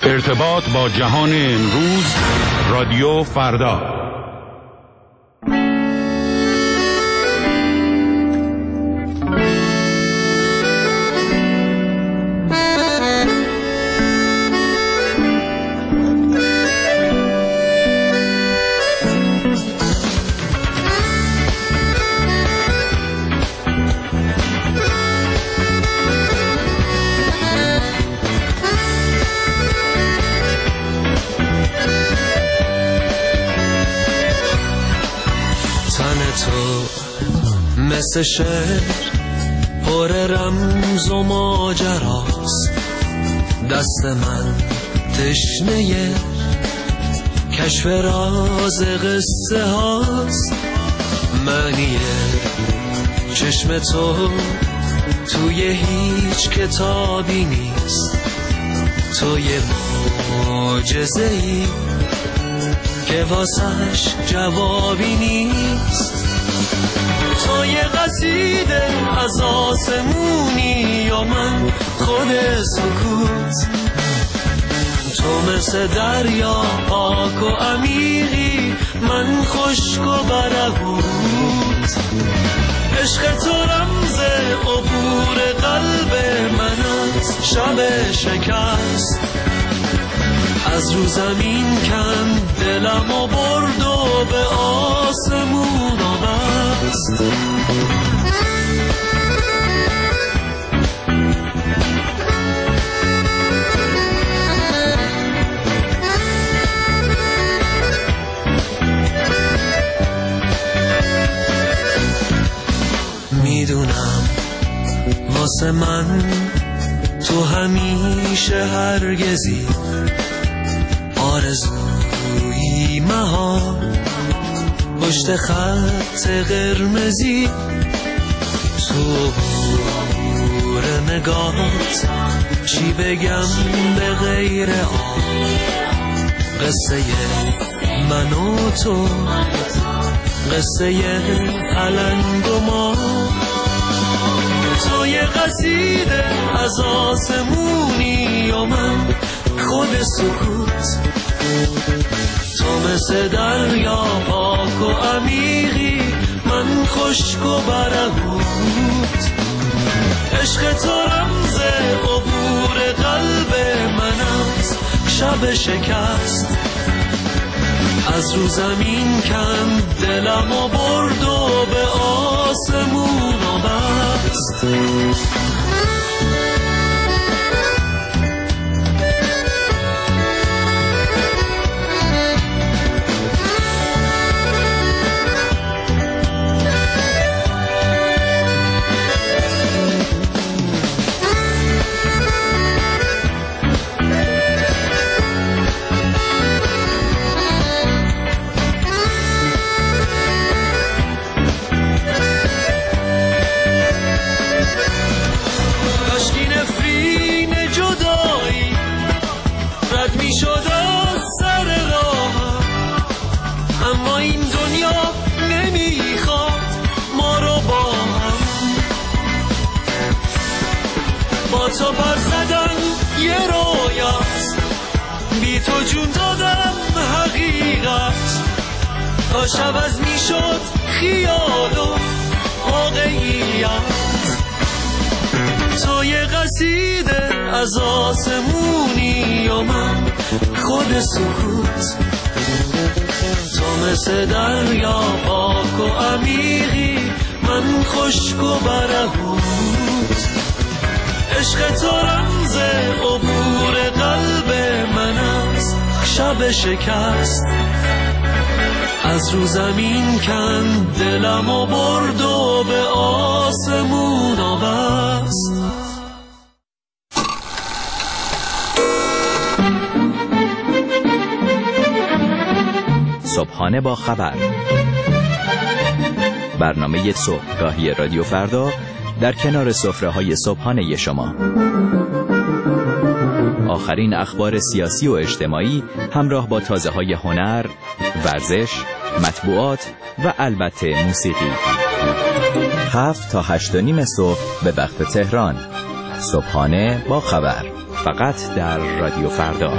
ارتباط با جهان امروز، رادیو فردا. مثل شعر پر رمز و ماجراست، دست من تشنه کشف راز قصه هاست. معنی چشم تو توی هیچ کتابی نیست، تو یه معجزه‌ای که واسش جوابی نیست. تو یه قصیده از آسمونی و من خود سکوت، تو مثل دریا پاک و عمیقی، من خشک و برهوت. عشق تو رمز عبور قلب من از شب شکست، از رو زمین کند دلم و برد و به آسمون بست. میدونم واسه من تو همیشه هرگزی، آرزویی مهار پشت خط قرمزی. تو عبور نگات چی بگم به غیر آن، قصه من و تو، قصه پلنگ و ما. تو یه قصیده از آسمونی و من خود سکوت، تو مثل دریا پاک و عمیقی، من خشک و برهوت. عشق تو رمز عبور قلب من از شب شکست، از رو زمین کند دلم و برد و به آسمون بست. تو پر زدن یه رویاست، بی تو جون دادم حقیقت. تا شب از می شد خیال و واقعیت. تو یه قصیده از آسمونی و من خود سکوت، تو مثل دریا پاک و عمیقی، من خشک و برهوت. عشق تو رمز عبور قلب من از شب شکست، از رو زمین کند دلم و برد و به آسمون بست. صبحانه با خبر، برنامه صبحگاهی رادیو فردا در کنار سفره‌های صبحانه شما. آخرین اخبار سیاسی و اجتماعی همراه با تازه‌های هنر، ورزش، مطبوعات و البته موسیقی. 7 تا 8:30 صبح به وقت تهران. صبحانه با خبر. فقط در رادیو فردا.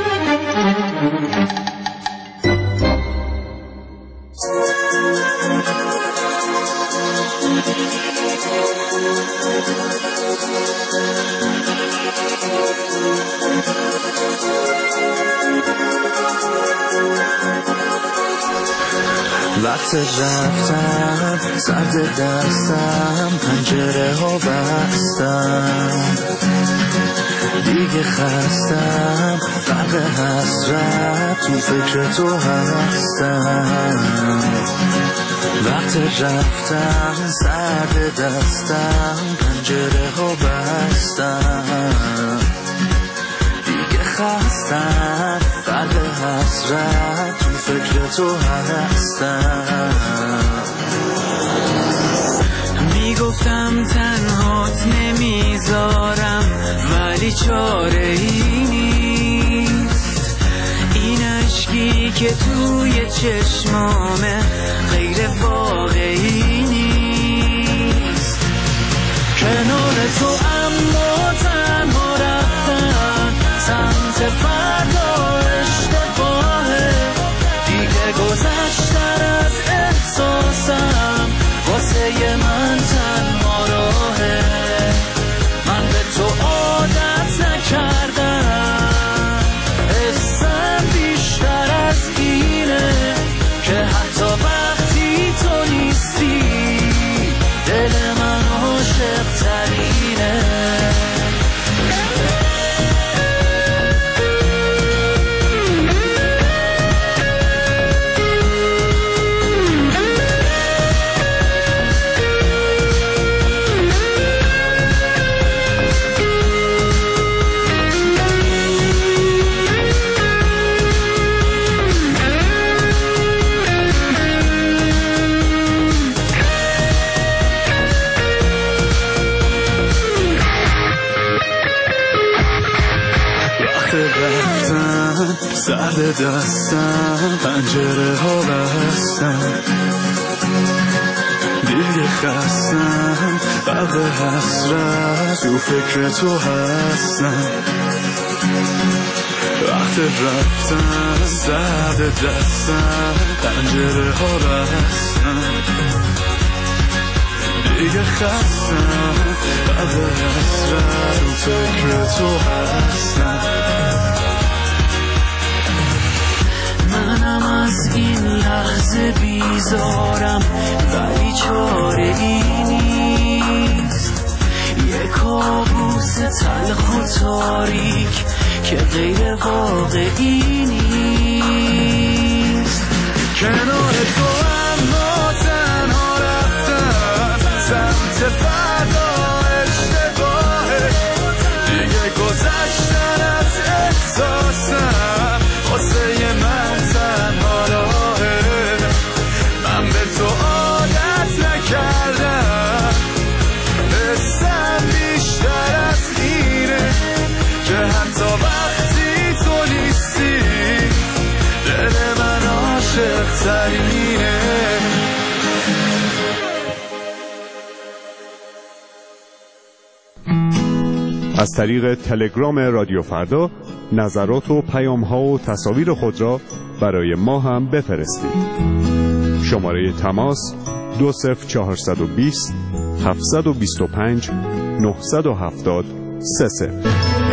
وقت رفتم سرد دستم، پنجره ها بستم، دیگه خستم، غرق حسرت تو فکر تو هستم. وقت رفتم سرد دستم، پنجره ها بستم، دیگه خستم، غرق حسرت تو فکر تو هستم. میگفتم تنهات نمیذارم، ولی چاره ای نیست. این عشقی که توی چشمامه غیر واقعی نیست. کنار تو اما تنها رفتم، سمت فردا اشتباهه، دیگه گذشتن از احساسم، واسه من تنها راهه. من به تو عادت نکردم، حسم بیشتر از اینه که حتی وقتی تو نیستی دل من عاشق ترینه. سرد دستم، پنجره ها بستم، دیگه خستم، غرق حسرت تو فکر تو هستم. وقت رفتم سرد دستم، پنجره ها بستم، دیگه خستم، غرق حسرت تو فکر تو هستم. منم از این لحظه بیزارم، ولی چاره ای نیست. یه کابوس تلخ و تاریک که غیر واقعی نیست. کنار تو اما تنها رفتم، سمت فردا اشتباهه، دیگه گذشتن از احساسم، واسه من تنها راهه. من به تو عادت نکردم، حسم بیشتر از اینه که حتی وقتی تو نیستی دل من عاشق ترینه. از طریق تلگرام رادیو فردا نظرات و پیام‌ها و تصاویر خود را برای ما هم بفرستید. شماره تماس 20420 725 970 30.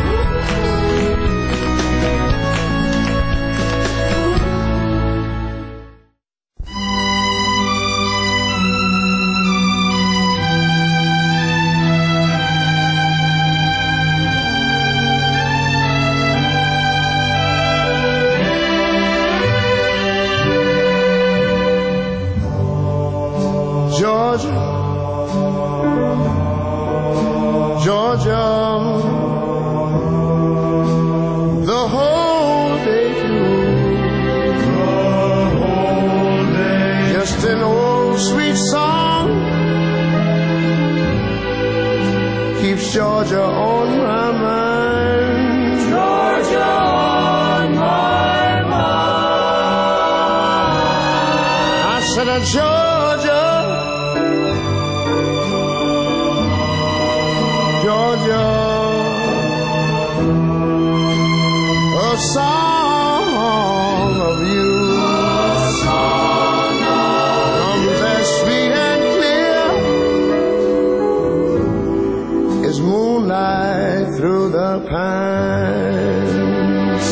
Georgia, the whole day through, just an old sweet song keeps Georgia on my mind. Georgia on my mind. I said, Georgia, Georgia, a song of you. Comes as sweet and clear as moonlight through the pines.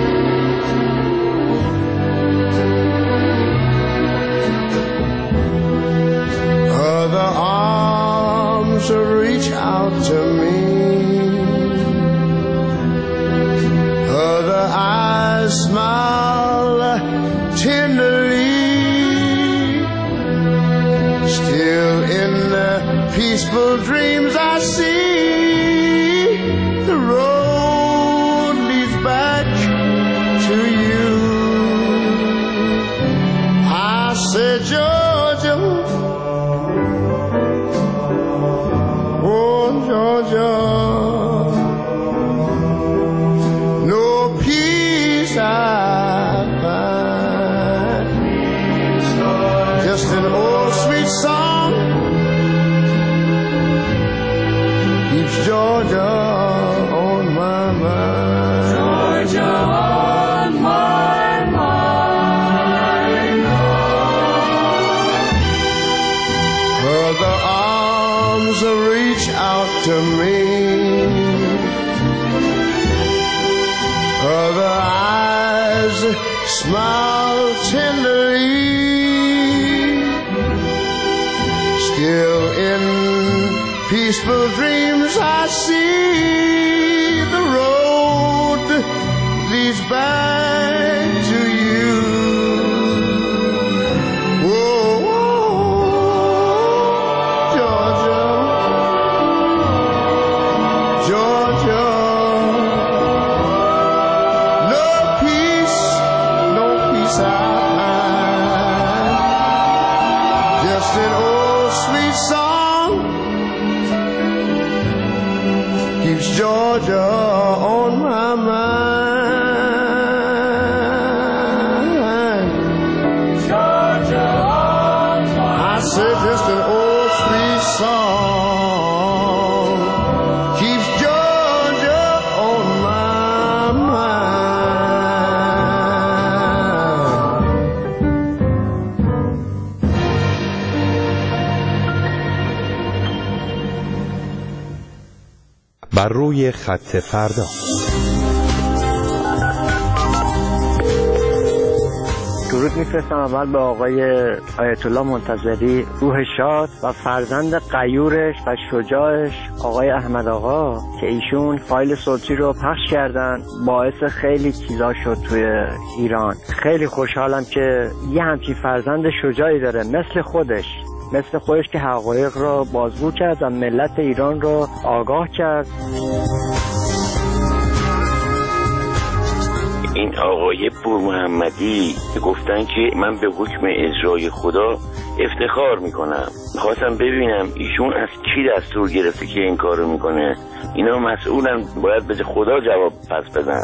Other arms reach out to me. Other eyes smile tenderly. Still in the peaceful dreams I see, the road leads back to you. I said, Georgia, oh Georgia, no peace I find, just an old sweet song keeps Georgia on my mind. Georgia on my mind. Other arms reach out to me. Other eyes smile tenderly. Still in peaceful dreams I see, the road leads back to you. Whoa, Georgia, Georgia, no peace I find, just an old sweet song keeps Georgia on my mind. Georgia on my mind. I said just an old sweet song keeps Georgia on my mind. بر روی خط فردا. درود میفرستم اول به آقای آیت الله منتظری، روح شاد و فرزند غیورش و شجاعش آقای احمد آقا که ایشون فایل صوتی رو پخش کردن، باعث خیلی چیزا شد توی ایران. خیلی خوشحالم که یه همچین فرزند شجاعی داره مثل خودش که حقایق را بازگو کرد و ملت ایران را آگاه کرد. این آقای پور محمدی گفتن که من به حکم اجرای خدا افتخار میکنم. خواستم ببینم ایشون از کی دستور گرفته که این کارو میکنه. اینا مسئولن، باید به خدا جواب پس بدن.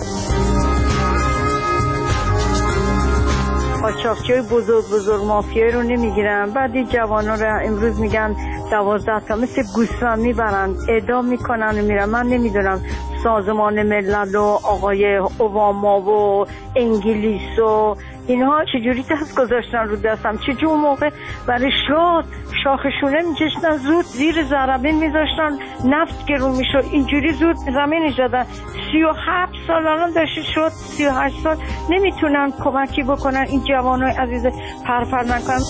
قاچاقچیای بزرگ مافیایی رو نمیگیرن، بعد این جوانا رو امروز میگن 12 تا مثل گوسفند میبرن اعدام میکنن و میرن. من نمیدونم سازمان ملل و آقای اوباما و انگلیس و اینها چجوری دست گذاشتن رو دستم، چجوری اون موقع برای شاخشونه میکشتن، زود زیر ضربه میذاشتن، نفت گرون میشد، اینجوری زود زمین زدن. 37 سال الان داشته شد، 38 سال نمیتونن کمکی بکنن این جوانای عزیز پرپر نکنن.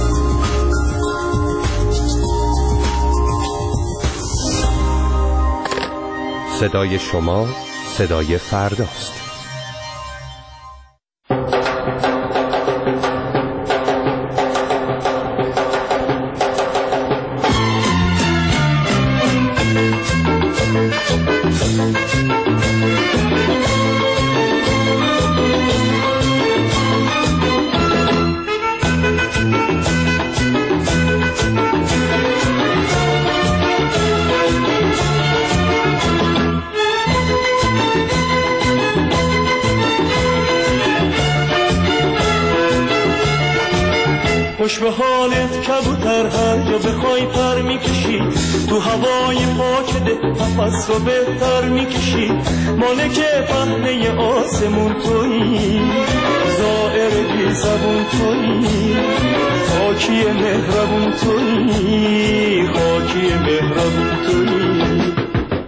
صدای شما صدای فرداست. خوش به حالت کبوتر، هر جا بخوای پر میکشی، تو هوای پاک ده نفس رو بهتر میکشی. مالک پهنه آسمون آسمون تویی، زائر بی زبون تویی، خاکی مهربون تویی، خاکی مهربون تویی.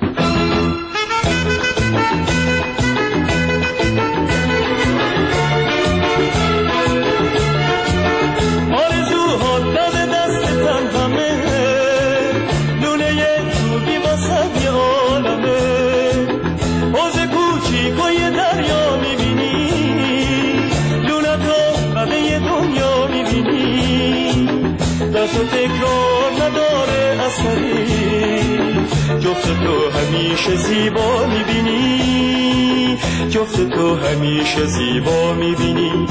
تو تکرار نداره اثری، جفت تو همیشه زیبا میبینی، جفت تو همیشه زیبا میبینی.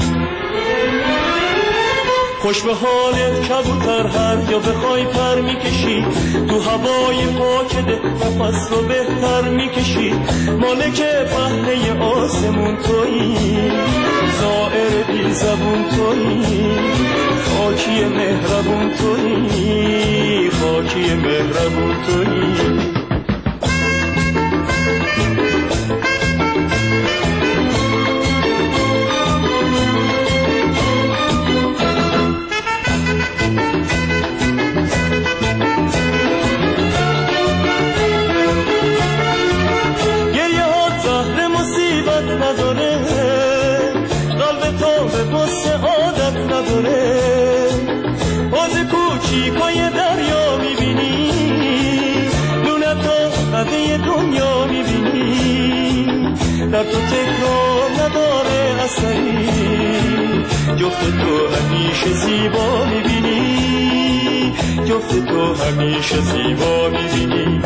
خوش به حالت کبوتر، هر جا بخوای پر میکشی، تو هوای پاک ده نفس رو بهتر میکشی. مالک پهنه آسمون تویی، زائر بی زبون تویی، خاکی مهربون تویی، خاکی مهربون تویی. در تو تکرار نداره اثری، جفت تو همیشه زیبا میبینی، جفت تو همیشه زیبا میبینی.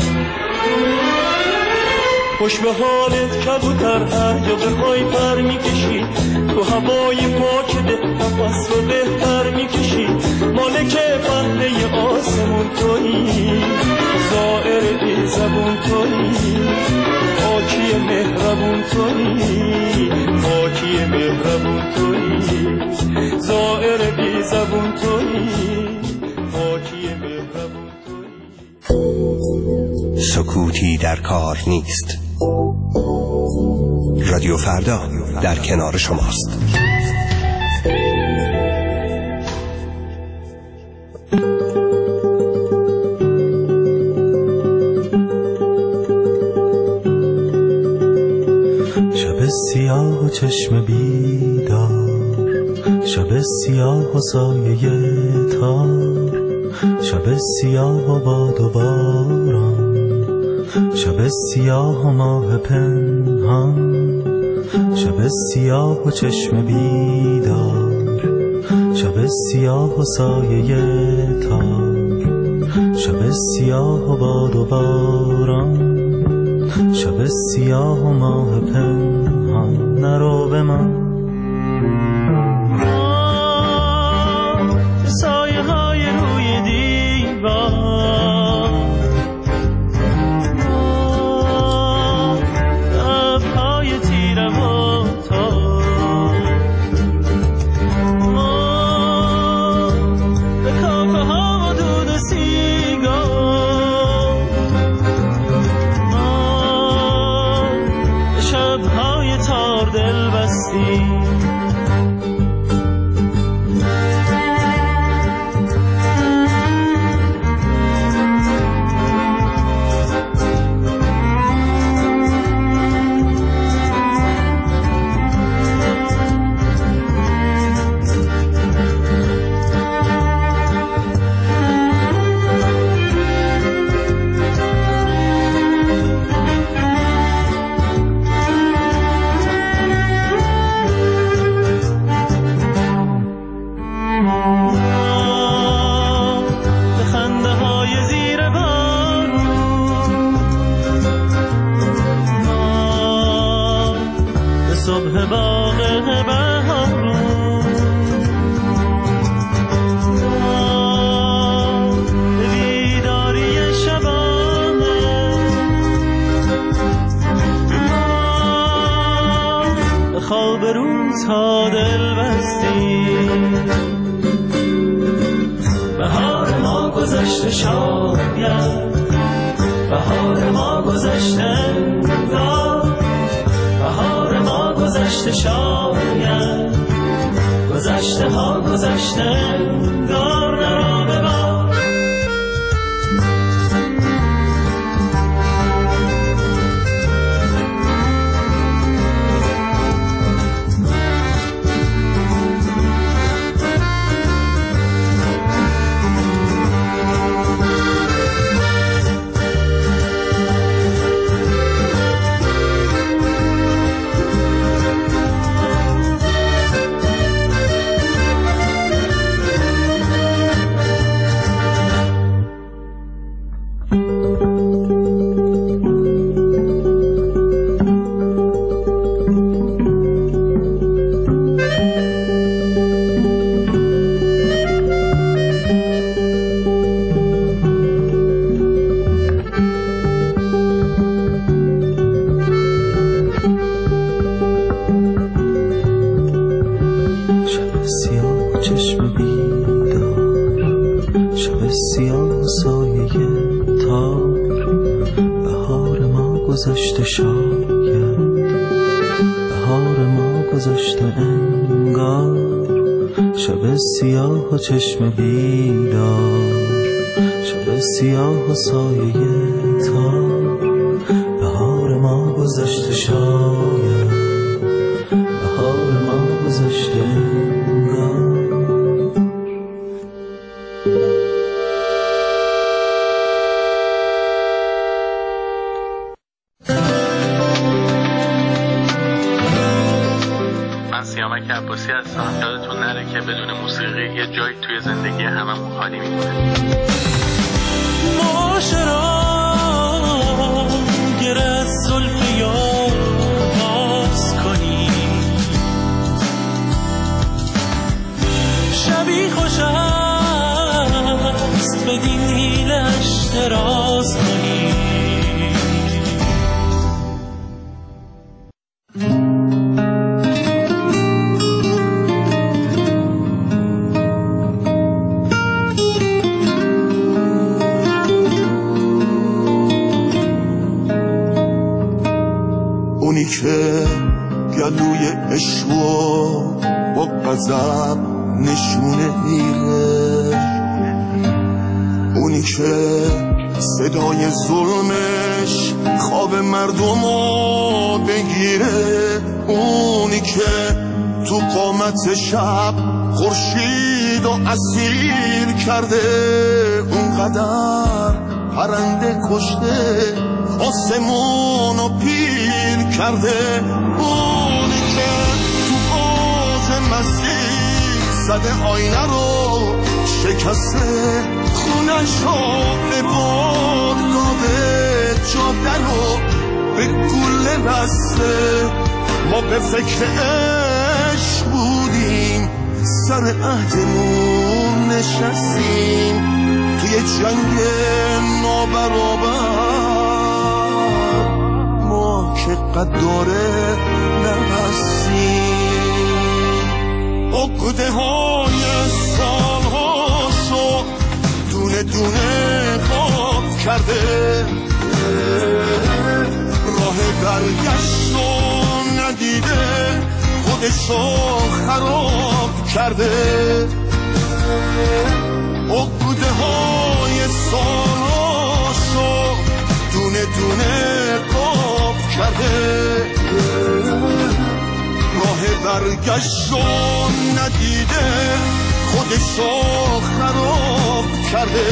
خوش به حالت کبوتر، هر جا بخوای پر میکشی، تو هوای پاک ده نفس رو بهتر میکشی. مالک پهنه آسمون تویی، زائر بی زبون تویی، خاکی مهربون تویی، خاکی مهربون تویی، زائر بی زبون تویی، خاکی مهربون تویی. سکوتی در کار نیست. رادیو فردا در کنار شماست. شب سیاه و چشم بیدار، شب سیاه و سایه تار، شب سیاه و باد و باران، شب سیاه و ماه پنهان، شب سیاه و چشم بیدار، شب سیاه و سایه تار، شب سیاه و باد و باران، شب سیاه و ماه پنهان. نرو به من سایه های روی دیوار، لبهای تیره و تار، به کافه ها و دود سیگار، به شبهای تار دل بستی. صبح باغ بهارون، به بیداری شبانه، به خواب روزها دل بستی. بهار ما گذشته شاید، بهار ما گذشته، بهار ما گذشته گذشته شاید گذشته ها گذشته دار نرا ببار. گذشته شاید بهار ما گذشته انگار شب سیاه و چشم بیدار شب سیاه و سایه تار بهار ما گذشته شاید بهار ما گذشته انگار. سیامک عباسی هستم. یادتون نره که بدون موسیقی یه جایی توی زندگی هممون خالی میمونه. معاشرا گر از زلف یار باز کنی شبی خوش است بدین حیلش دراز کنی. اونی که گلوی عشقو با غضب نشونه میره، اونی که صدای ظلمش خواب مردمو بگیره، اونی که تو قامت شب خورشید و اسیر کرده، اونقدر پرنده کشته آسمونو پیر کرده، اونی که تو باز مسیح زده آینه رو شکسته، خونشو به باد داده، جاده رو به گله بسته. ما به فکر عشق بودیم، سر عهدمون نشستیم، توی جنگ نابرابر ما که قداره نبستیم. عقده های سالهاشو دونه دونه خواب کرده، راه برگشتو ندیده، خودشو خراب کرده. عقده های سالهاشو دونه دونه خواب کرده، راه برگشتو ندیده، خودشو خراب کرده.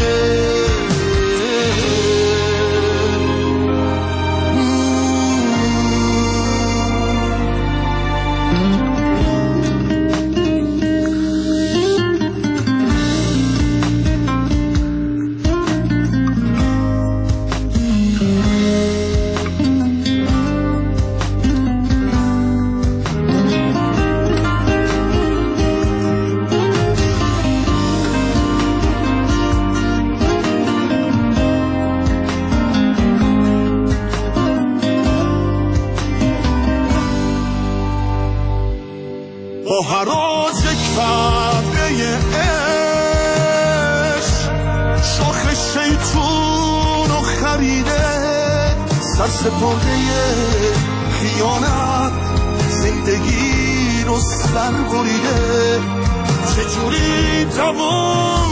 با هراز کعبه عشق شاخ شیطون رو خریده، سرسپرده خیانت زندگی سر بریده، چجوری دوام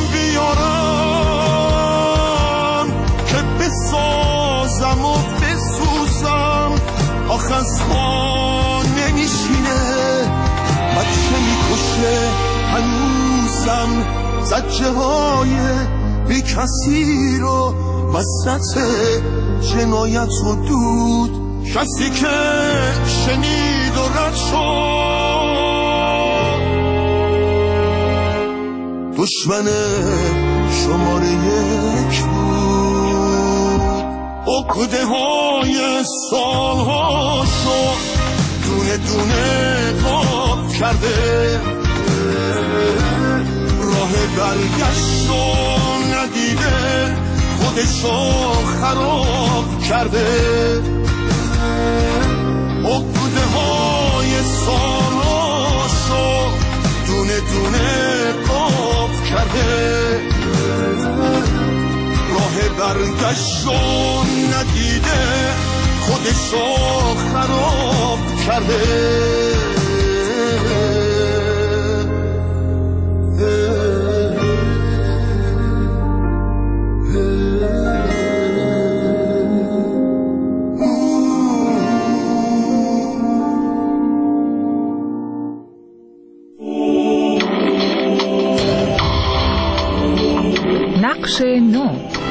بیارم که بسازم و بسوزم، آخ از ما نمیشینه، بچه میکشه هنوزم، زجه های بی کسی رو وسط جنایت و دود، کسی که شنید و رد شد، دشمن شماره 1 بود. عقده های سالهاشو دونه دونه قاب کرده، راه برگشتو ندیده، خودشو خراب کرده. عقده های سالاشو دونه دونه قاب کرده، راه برگشتو ندیده، خودشو خراب کرده. نقش نو.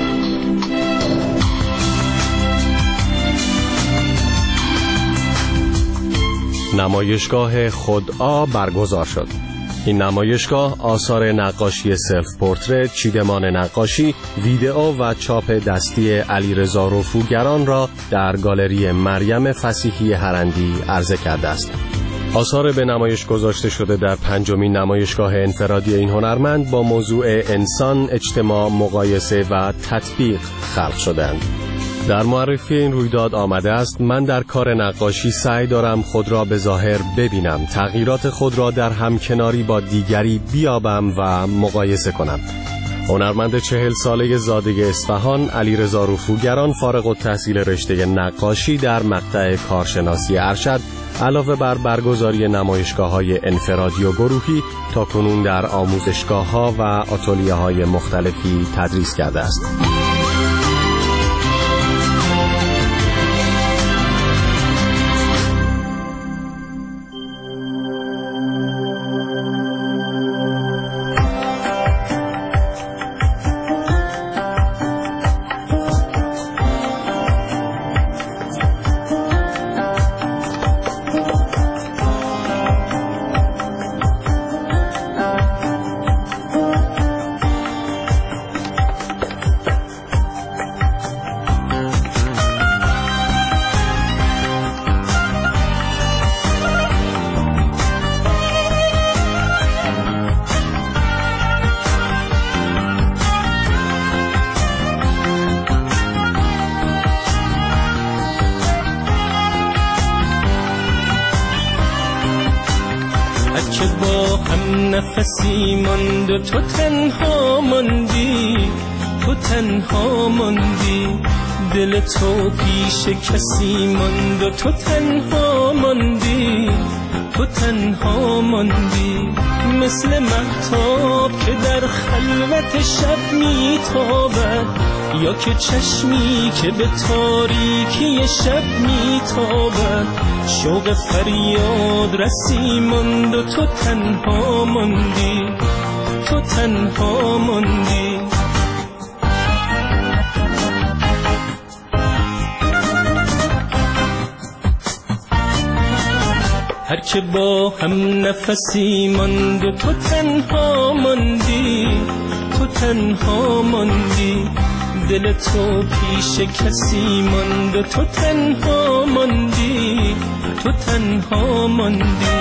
نمایشگاه خودآ برگزار شد. این نمایشگاه آثار نقاشی سلف پورترت، چیدمان نقاشی، ویدئو و چاپ دستی علیرضا رفوگران را در گالری مریم فسیحی هرندی عرضه کرده است. آثار به نمایش گذاشته شده در 5مین نمایشگاه انفرادی این هنرمند با موضوع انسان، اجتماع، مقایسه و تطبیق خلق شدند. در معرفی این رویداد آمده است: من در کار نقاشی سعی دارم خود را به ظاهر ببینم، تغییرات خود را در همکناری با دیگری بیابم و مقایسه کنم. هنرمند 40 ساله زاده اصفهان علیرضا رفوگران فارغ التحصیل رشته نقاشی در مقطع کارشناسی ارشد علاوه بر برگزاری نمایشگاه‌های انفرادی و گروهی تاکنون در آموزشگاه‌ها و آتلیه‌های مختلفی تدریس کرده است. نفسی ماند و تو تنها ماندی، تو تنها ماندی، دل تو پیش کسی ماند و تو تنها ماندی، تو تنها ماندی، مثل مهتاب که در خلوت شب میتابد، یا که چشمی که به تاریکی شب میتابد، شوق فریاد رسی ماند و تو تنها ماندی، تو تنها ماندی. هر که با هم نفسی ماند و تو تنها ماندی، تو تنها ماندی، دل تو پیش کسی ماند و تو تنها ماندی، تو تنها ماندی.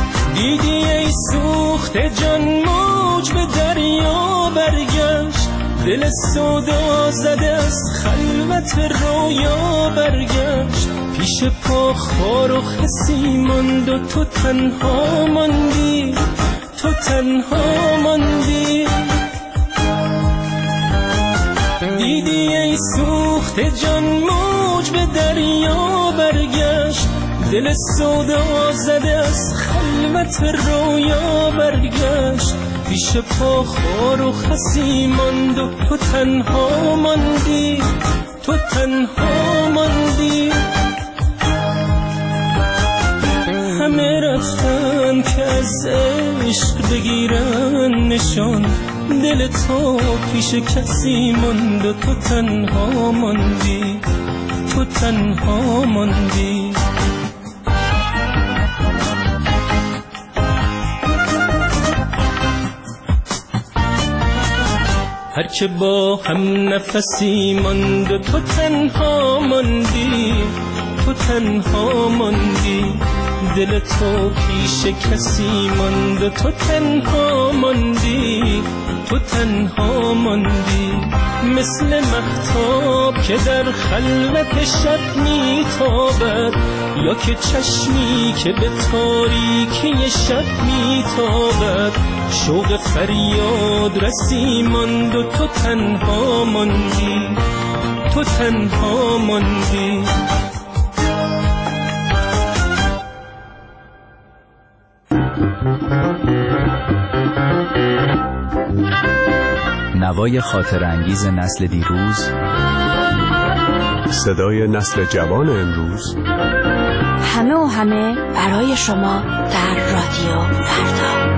دیدی ای سوخته جان موج به دریا برگشت، دل سودا زده از خلوت رویا برگشت، پیش پا خار و خسی ماند و تو تنها ماندی، تو تنها ماندی. دیدی ای سوخت جان موج به دریا برگشت، دل سودا زده از خلوت رویا برگشت، پیش پا خار و خسی ماند و تو تنها ماندی، تو تنها ماندی. همه رفتن که از عشق بگیرن نشان، دل تو پیش کسی ماند و تو تنها ماندی، تو تنها ماندی. هر که با هم نفسی ماند و تو تنها ماندی، تو تنها ماندی. دل تو پیش کسی ماند و تو تنها ماندی، تو تنها ماندی. مثل مهتاب که در خلوت شب میتابد، یا که چشمی که به تاریکی شب میتابد، شوق فریاد رسی ماند و تو تنها ماندی، تو تنها ماندی. نوای خاطر انگیز نسل دیروز، صدای نسل جوان امروز، همه و همه برای شما در رادیو فردا.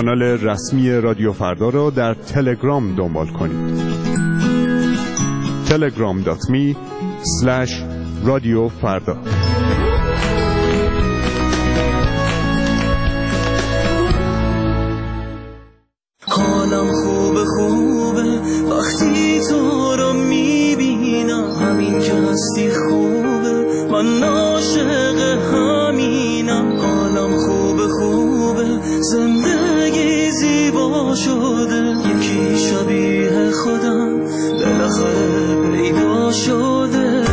کانال رسمی رادیو فردا را در تلگرام دنبال کنید. telegram.me/رادیوفردا. حالم خوبه وقتی تو رو میبینم، همین که هستی خوبه، من عاشق همینم. حالم خوبه زندگی زیبا شده، یکی شبیه خودم بالاخره پیدا شده.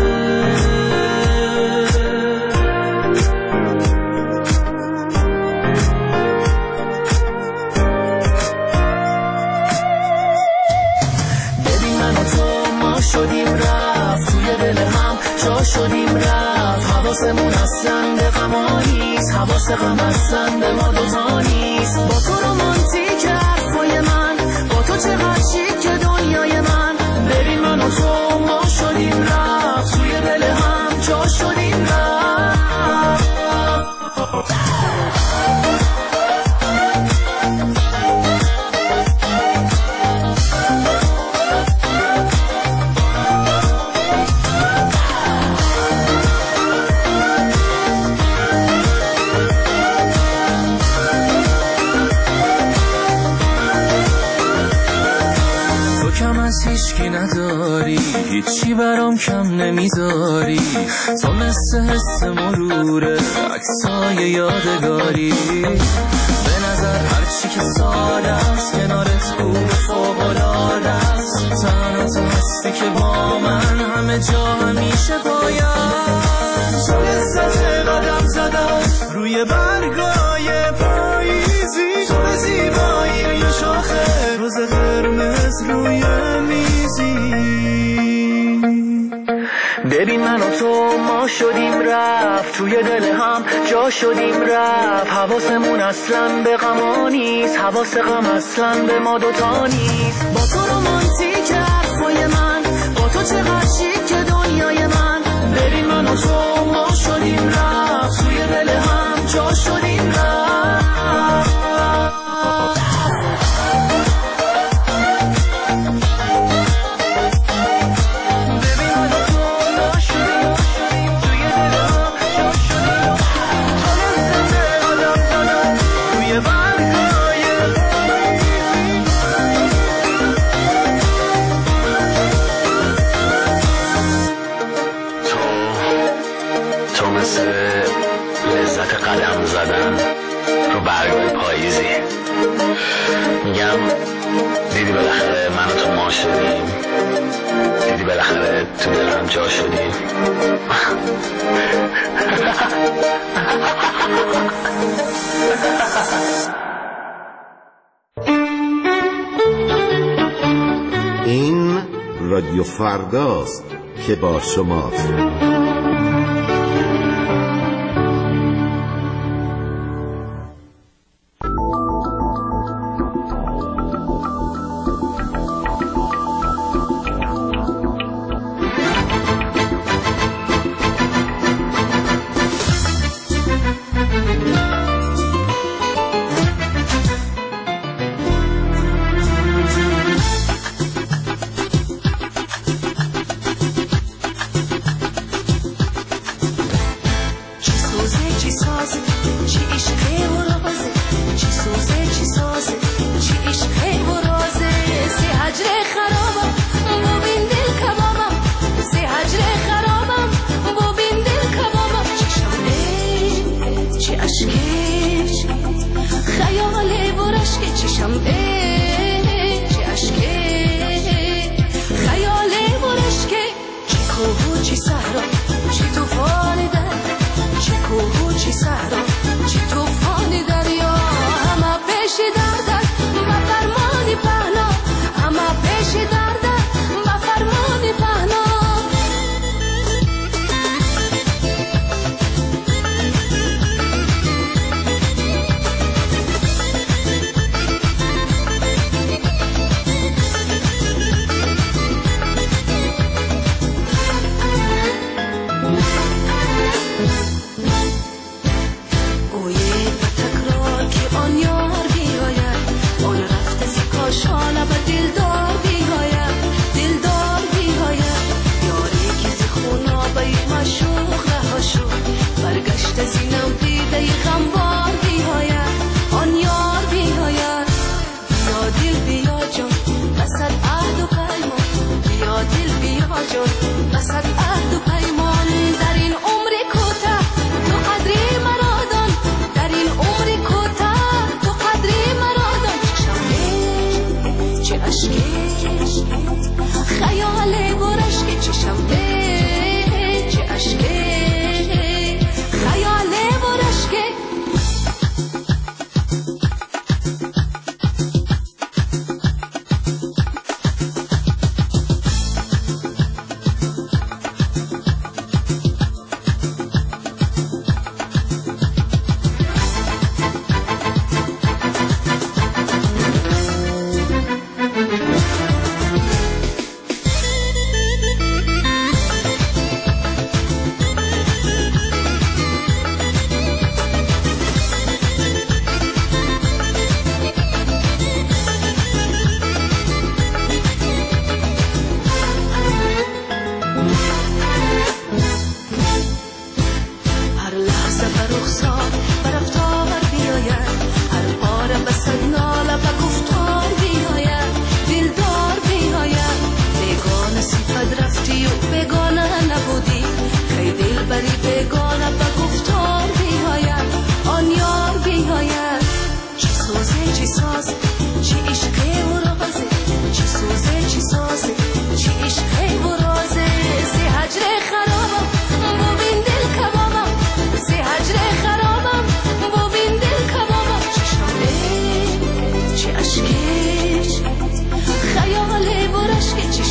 شدیم رفت، حواسمون اصلا به غما نیست، حواس غم اصلا به ما دوتا نیست. با تو رومانتیک حرفای من، با تو چقدر شیک که دنیای من. ببین من و تو ما شدیم رفت، توی دل هم جا شدیم رفت. هیچکی نداری، هیچی برام کم نمیذاری، تو مثل حس مروره، عکسای یادگاری. به نظر هرچی که ساده است کنارت خوب فوق‌العاده است. تنها تو هستی که با من همه جا همیشه باید. تو لذت قدم زدم روی برگای پاییزی، تو زیبایی یه شاخه روز قرمز روی میزی. ببین من و تو ما شدیم رفت، توی دل هم جا شدیم رفت. حواسمون اصلا به غما نیست، حواس غم اصلا به ما دوتا نیست. با تو رومانتیک حرفای من، با تو چقدر شیک که دنیای من. ببین من و تو ما شدیم رفت، توی دل هم جا شدیم رفت. میگم دیدی بالاخره من و تو ما شدیم، دیدی بالاخره تو دلم جا شدیم. این رادیو فرداست که با شماست.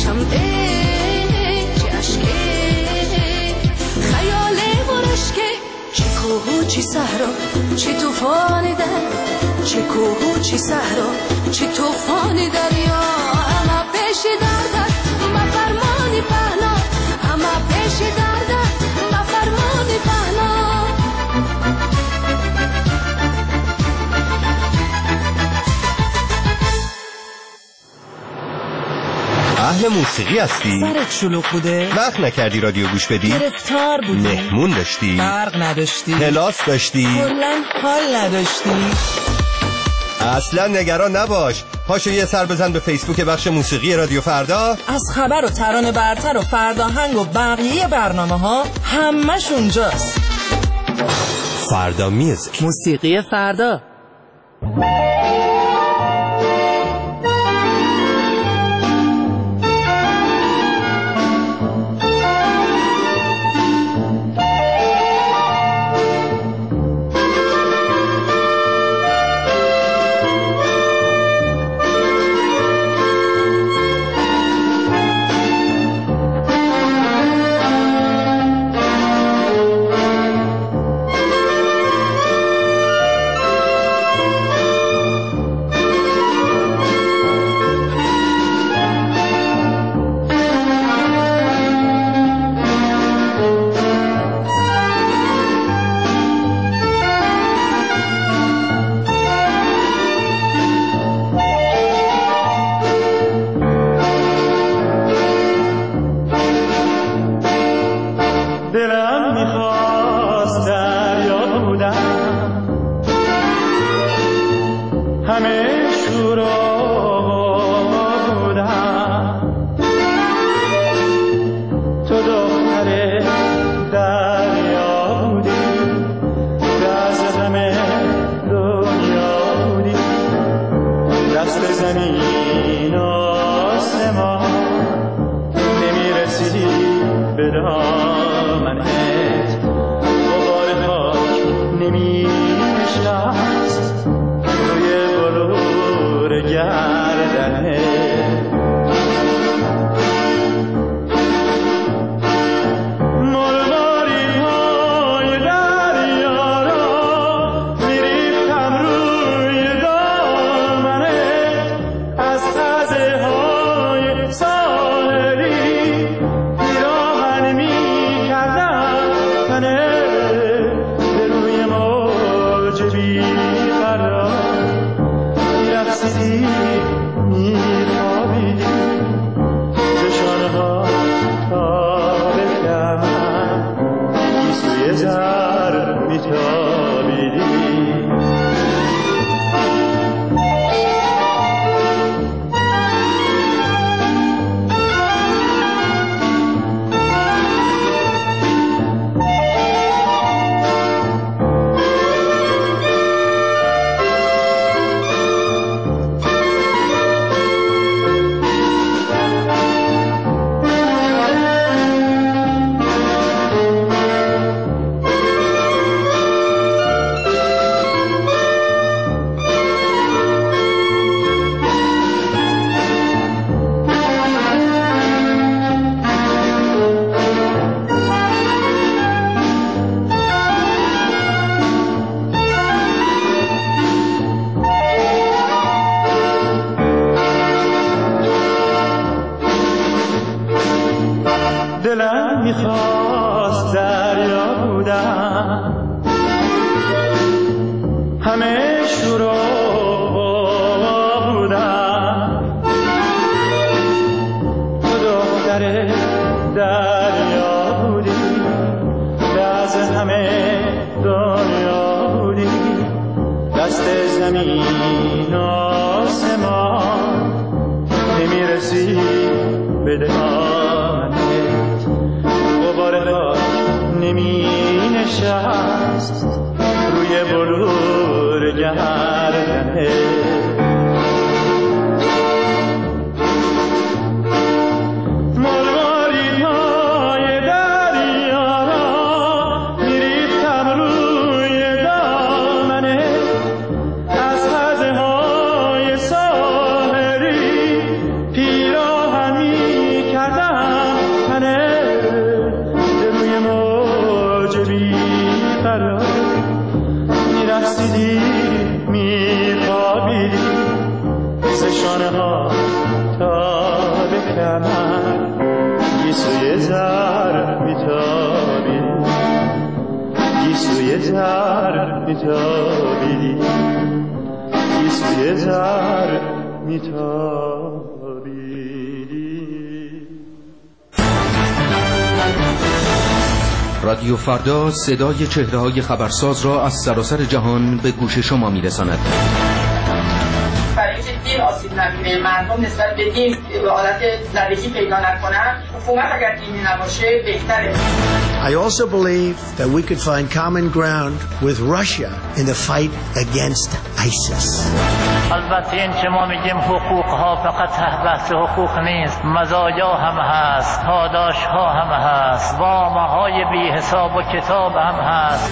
یکم عشق خیال برشکه چه کوه و چه صحرا چه طوفان در چه کوه و چه صحرا چه طوفان دریا همه پیش دردت ما فرمانی پهنا همه پیش دردت ما فرمانی پهنا اهل موسیقی هستی؟ سرت شلوغ بوده؟ وقت نکردی رادیو گوش بدی؟ گرفتار بودی؟ مهمون داشتی؟ برق نداشتی؟ کلاس داشتی؟ کلاً حال نداشتی؟ اصلا نگران نباش، پاشو یه سر بزن به فیسبوک بخش موسیقی رادیو فردا. از خبر و ترانه برتر و فرداهنگ و بقیه برنامه ها همش اونجاست. فردا میوزیک، موسیقی فردا. دلم میخواست دریا بودم همه شورا بودم تو دختر دریا بودی از همه دنیا بودی دست زمین آسمان نمیرسی به دهانت غبار خاک نمی نشست روی بلور گردنه کمر گیسوی زر میتابیدی گیسوی زر میتابیدی گیسوی زر میتابیدی. رادیو فردا صدای چهره‌های خبرساز را از سراسر جهان به گوش شما می‌رساند. برای اینکه دین آسیب نبینه، مردم نسبت به دین به حالت زدگی پیدا نکنن، حکومت اگر دینی نباشه بهتره. I also believe that we could find common ground with Russia in the fight against ISIS. البته این که ما میگیم حقوق ها فقط بحث حقوق نیست، مزایا هم هست، پاداش ها هم هست، وامه های بی حساب و کتاب هم هست.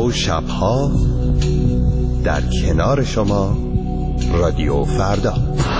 و شبها در کنار شما رادیو فردا.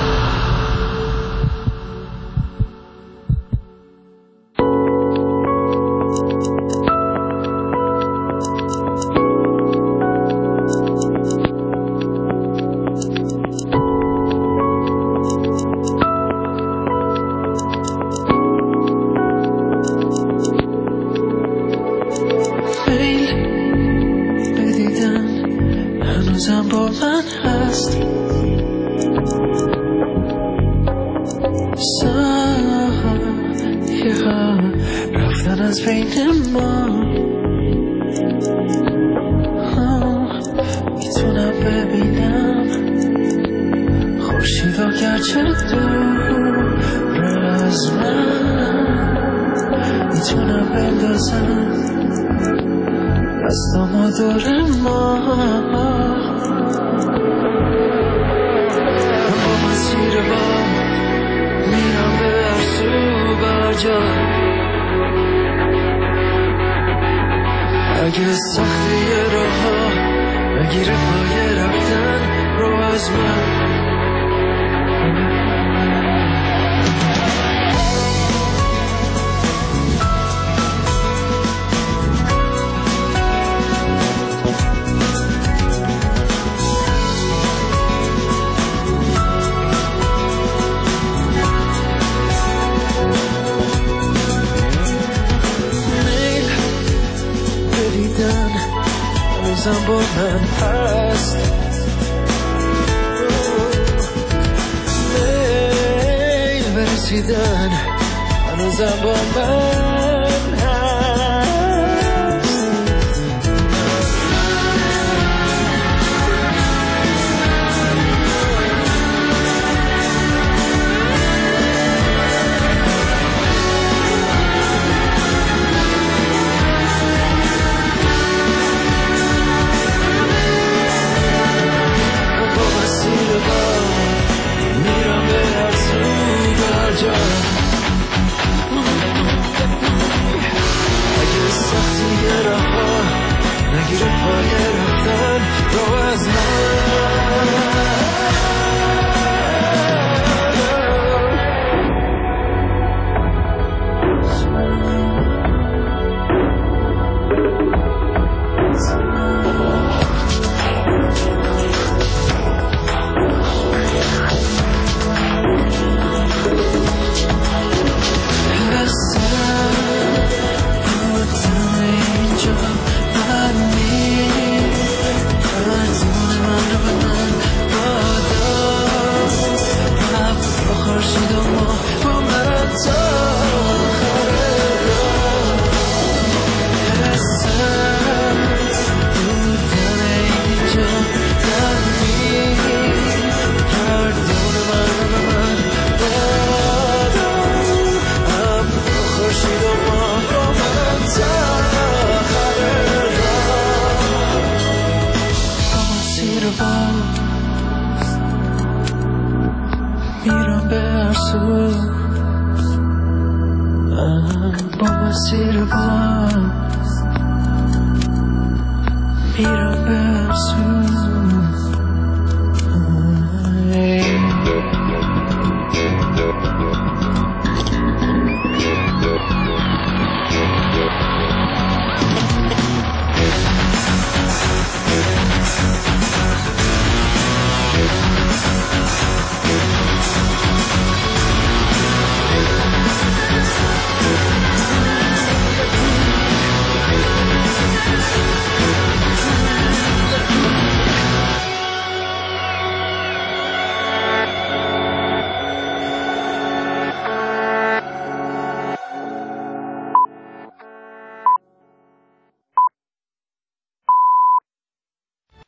اگه سختی راه ها نگیره پای رفتن رو از من هنوزم با من هست میل برسیدن هنوزم با من هست میرم به هر سو بر جا اگه سختی راه ها نگیره پای رفتن رو از میرم به هر سو با مسیر باز میرم به هر سو